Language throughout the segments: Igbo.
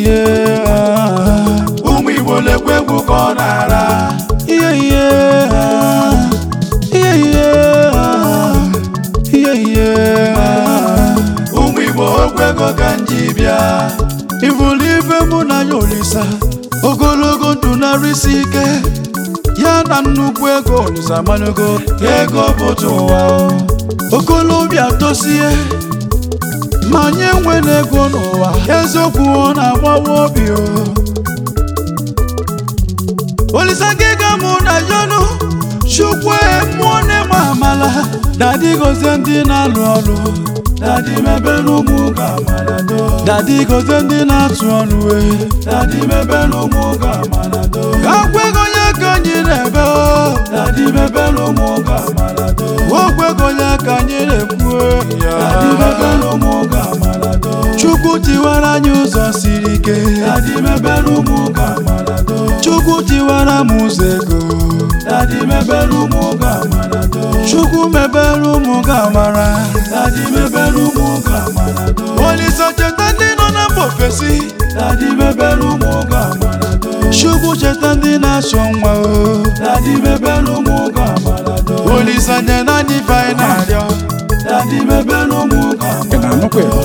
ụmụ Igbo lekwe egwu ka ọ na-ara ụmụ Igbo okwego ka nji bịa Ifụlụ ife mụ na ya Olisa ogologo ndụ na-arịsị ike ya na nnukwu ego Olisa manogo ego bụtụ ụwa okolobịa tosie ma anyị enwela ego n'ụwa eziokwu ọ na-agbawa obi Olisa gịga mụ na yonu Chukwu mmụọ na-eme amala dadi gozie ndị na-alụ ọrụ dadi mebere ụmụ ka amanado dadi gozie ndị na-atụ ọnụ dadi mebere ụmụ ka amanado akwego ya ka anyị na-ebe dadi mebere ụmụ ka amanado okwego ya ka anyị na-ekwu dadi mebere ụmụ ka amanado Chukwu tiwara anyị ụzọ siri ike dadi mebere ụmụ ka amanado Chukwu tiwara m ụzọ ego dadi mebere ụmụ ka amanado Chukwu mebere ụmụ gị amara dadi mebere ụmụ ka amanado Olisa cheta ndị nọ na mba ofesi dadi mebere ụmụ ka amanado Chukwu cheta ndị na-achọ nwa dadi mebere ụmụ ka amanado Olisa nye na anyị ife anyị na-arịọ dadi mebere ụmụ ka amanado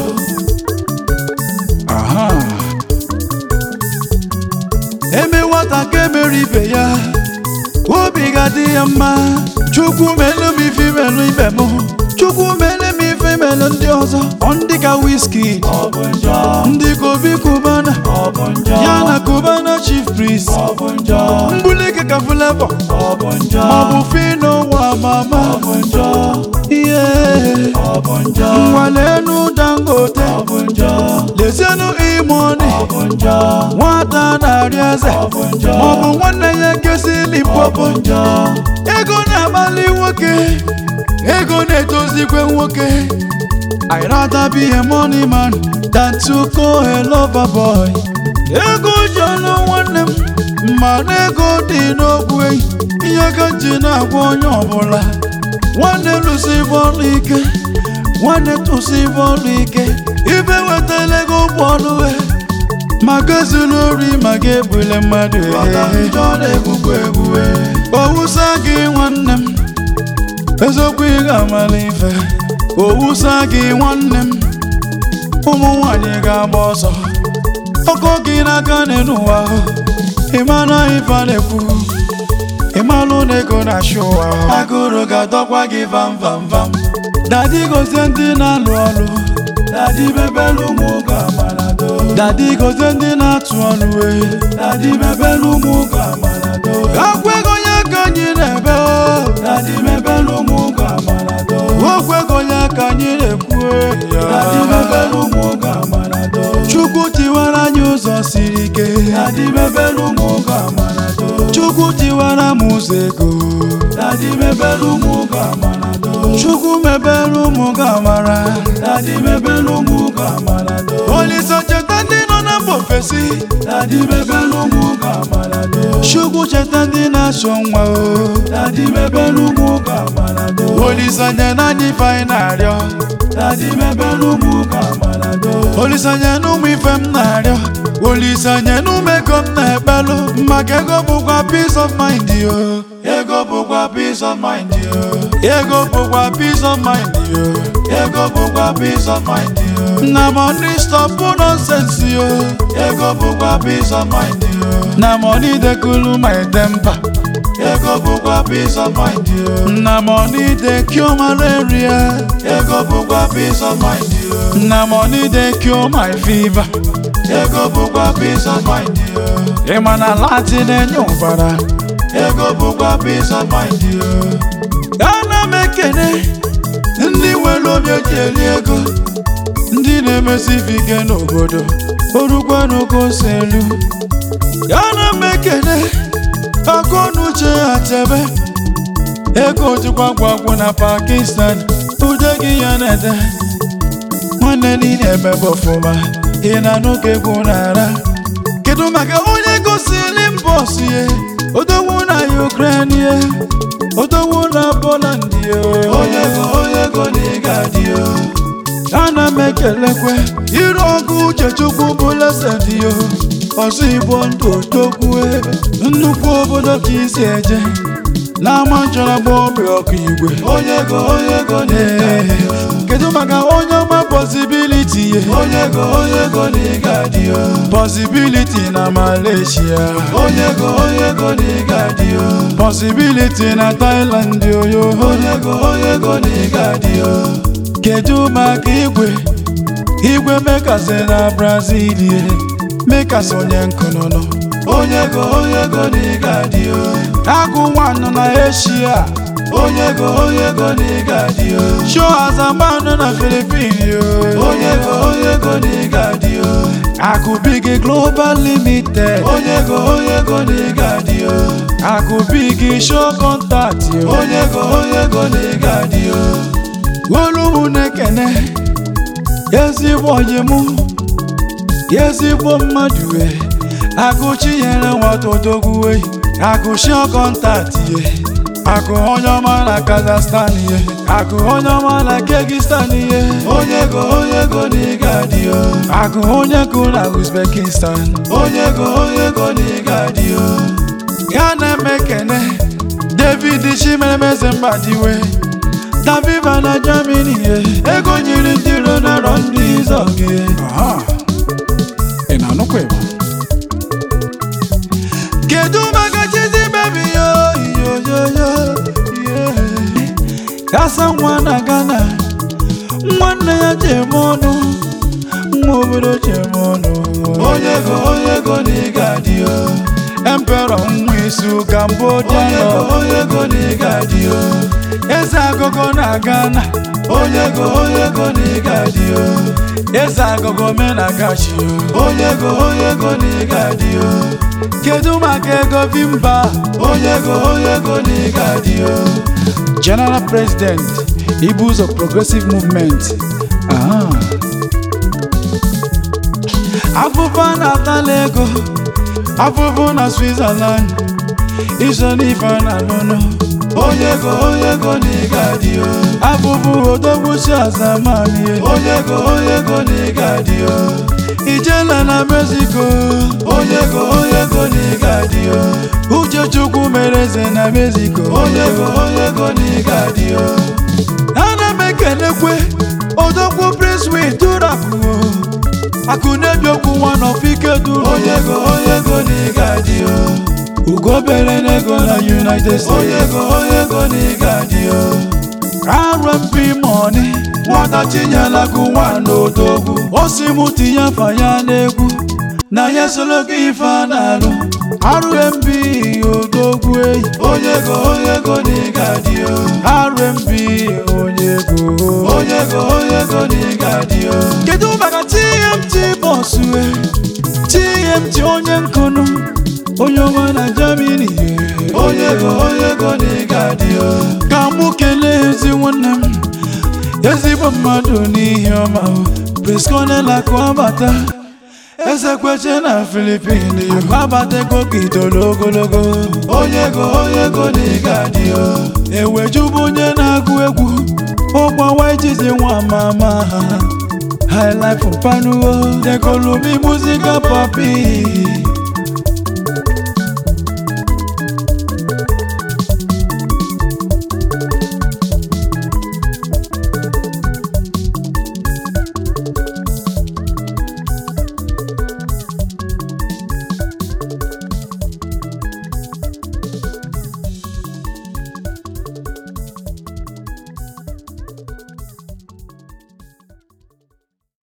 eme nwata ka emere ibe ya obi ga-adị ya mma Chukwu melu m ife imelu ibe m Chukwu melu m ife imelu ndị ọzọ ndị ka Wizkid ọ bụ njọ ndị ka Obi Cubana ọ bụ njọ ya na Cubana Chief Priest ọ bụ njọ Mbulike ka Flavor ọ bụ njọ maọbụ Fino wa mama ọ bụ njọ ọ bụ njọ Nwalenu Dangote ọ bụ njọ lezienụ Imoni ọ bụ njọ nwata na-arị eze ọ bụ njọ maọbụ nwanne ya nkesi ọ bụ Limpopo njọ ego na-akpali nwoke ego na-etozikwe nwoke I'd rather be a money man than to call a lover boy ego jọlụ nwanne m mana ego dị n'okwu ihe ka nji na-agwa onye ọbụla nwanne lụsi bọọlụ ike nwanne tụsi bọọlụ ike ibe wetala ego bọọlụ maka ezulu ori maka egbule mmadụ owusa gị nwanne m eziokwu ị ga-amala ife owusa gị nwanne m ụmụ nwanyị ga-agba ọsọ ọkọ gị n'aka n'ụwa ịmana ife a na-ekwu ịmalụ na ego na-achị ụwa agụrụ ga-adọkwa gị vam vam vam dadi gozie ndị na-alụ ọrụ dadi mebere ụmụ ka amanado dadi gozie ndị na-atụ ọnụ dadi mebere ụmụ ka amanado akwego ya ka anyị na-ebe dadi mebere ụmụ ka amanado okwego ya ka anyị na-ekwu dadi mebere ụmụ ka amanado Chukwu tiwara anyị ụzọ siri ike dadi mebere ụmụ ka amanado Chukwu tiwara m ụzọ ego dadi mebere ụmụ ka amanado Chukwu mebere ụmụ gị amara dadi mebere ụmụ ka amanado Olisa cheta ndị nọ na mba ofesi dadi mebere ụmụ ka amanado Chukwu cheta ndị na-achọ nwa dadi mebere ụmụ ka amanado Olisa nye na anyị ife anyị na-arịọ dadi mebere ụmụ ka amanado Olisa nye n'ụmụ ife m na-arịọ Olisa nye n'ụmụ ego m na-ekpelụ maka ego bụkwa peace of mind ego bụkwa peace of mind ego bụkwa peace of mind ego bụkwa peace of mind na money stop nonsense ego bụkwa peace of mind na money dey cool my temper ego bụkwa peace of mind na money dey cure malaria ego bụkwa peace of mind na money dey cure my fever ego bụkwa peace of mind ịma na lati na-enye ụbara ego bụkwa peace of mind ana m ekene ndị nwere obi eji eri ego ndị na-emesi ike n'obodo orukwa n'ogo si elu ana m ekene akọnuche Achebe ego jikwa gwagwo na Pakistan ude gị ya na-ede nwanne niile emebe ọfụma ị na-anụ ka egwu na-ara kedu maka onye gosili mbọs ye odogwu na Ukraine odogwu na Poland onye ego na ịga dị ana m ekelekwe iru ọgụ Uchechukwu bụ lesedi yo ọsọ Igbo ndụ odogwu nnukwu obodo ka isi eje n'ama nchọrọ gba obi ọkụ igwe onye ego n'ịgadị kedu maka onye ọma possibility ye onye ego n'ịgadị possibility na Malaysia onye ego n'ịgadị possibility na Thailand oyo onye ego n'ịgadị kedu maka igwe mekasị na Brazil ye mekasị onye nkụnụnụ onye ego n'ịgadị agụ nwanụ na Asia onye ego n'ịgadị show azamanụ na Philippines onye ego n'ịgadị akụ big global limited onye ego n'ịgadị akụ big show contact onye ego n'ịgadị olu na-ekene ezigbo onye mụ ezigbo mmadụ akụchi nyere nwata odogwu akụ show contact akụ onye ọma na Kazakhstan akụ onye ọma na Kyrgyzstan onye ego n'ịgadị akụ onye kụ na Uzbekistan onye ego n'ịgadị ya na-emekene David Chimeremeze Mbadiwe Daviva na Germany ego nyiri ndị iro na rọ ndị izọgị ị na-anụkwa ịgba kedu maka chizi bebi yo kasa nwa na Ghana nwanne ya jeme ọnụ nwa obodo jeme ọnụ onye ego n'ịgadị Emperor nwa isu Cambodia onye ego n'ịgadị eze agụgụ na Ghana onye ego n'ịgadị eze agụgụ me na Gachi onye ego n'ịgadị kedu maka ego Vimba onye ego n'ịgadị General President Ibus of Progressive Movement afụfụ na atala ego afụfụ na Switzerland iso n'ife na lụnụ onye ego n'ịgadị afụfụ odogwusi azamani onye ego n'ịgadị ijela na Mexico onye ego n'ịgadị Uchechukwu mere eze na Mexico onye ego n'ịgadị ana m ekenekwe odogwu Prince Widurapu akụ na-ebi okwu nwa n'ofike duru onye ego n'ịgadị ugobere n'ego na United States onye ego n'ịgadị R&B money nwata tinyela gụ nwa n'odogwu osi mụ tinye afa ya n'egwu na ya solo gị ife a na-alụ R&B odogwu onye ego n'ịgadị R&B onye ego n'ịgadị kedu maka TMT boss TMT onye nkụnụ onye ọma na Germany onye ego n'ịgadị ka mụ kelee ezi nwanne m ezigbo mmadụ n'ihe ọma Prisconel akụ abata eze kweche na Philippines akpabata ego ka itolo ogologo onye ego n'ịgadị ewejubu onye na-agụ egwu ụgbawa ijizi nwa mama High life panuo dekolumi muzika papi